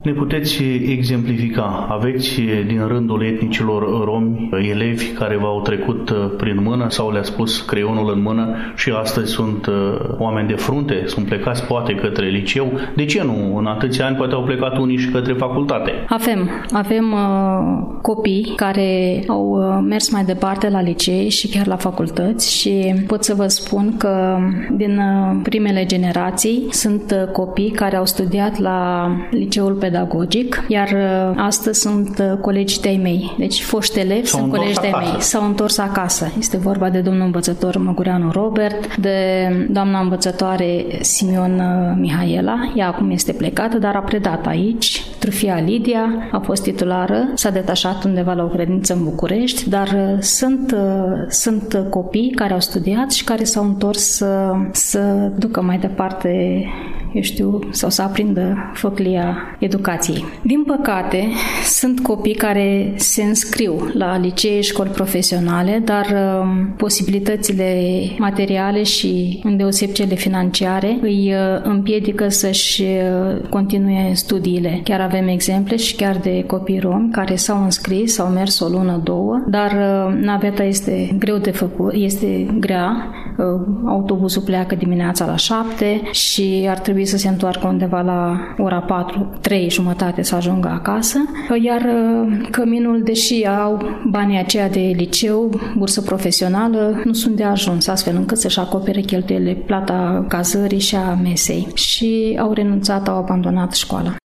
Ne puteți exemplifica? Aveți din rândul etnicilor romi elevi care v-au trecut prin mână sau le-a spus creionul în mână și astăzi sunt oameni de frunte, sunt plecați poate către liceu? De ce nu? În atâția ani poate au plecat unii și către facultate. Avem copii care au mers mai departe la licee și chiar la facultăți și pot să vă spun că din primele generații sunt copii care au studiat la liceul pedagogic, iar astăzi sunt colegii de-ai mei. Deci foști elevi sunt colegi de-ai mei. S-au întors acasă. Este vorba de domnul învățător Măgureanu Robert, de doamna învățătoare Simion Mihaela. Ea acum este plecată, dar a predat aici. Trufia Lidia a fost titulară, s-a detașat undeva la o credință în București, dar sunt copii care au studiat și care s-au întors să ducă mai departe, sau să aprindă făclia educației. Din păcate, sunt copii care se înscriu la licee, școli profesionale, dar posibilitățile materiale și îndeoseb cele financiare îi împiedică să-și continue studiile. Chiar avem exemple și chiar de copii romi care s-au înscris, s-au mers o lună, două, dar naveta este greu de făcut, este grea, autobuzul pleacă dimineața la 7 și ar trebui să se întoarcă undeva la ora 4, 3 jumătate să ajungă acasă, iar căminul, deși au banii aceia de liceu, bursă profesională, nu sunt de ajuns, astfel încât să-și acopere cheltuielile, plata cazării și a mesei și au renunțat, au abandonat școala.